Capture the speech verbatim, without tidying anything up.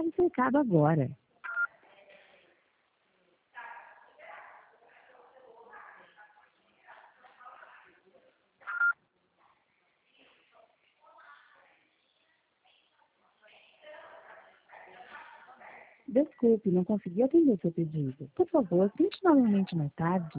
o seu recado agora. Desculpe, não consegui atender seu pedido. Por favor, tente novamente mais tarde.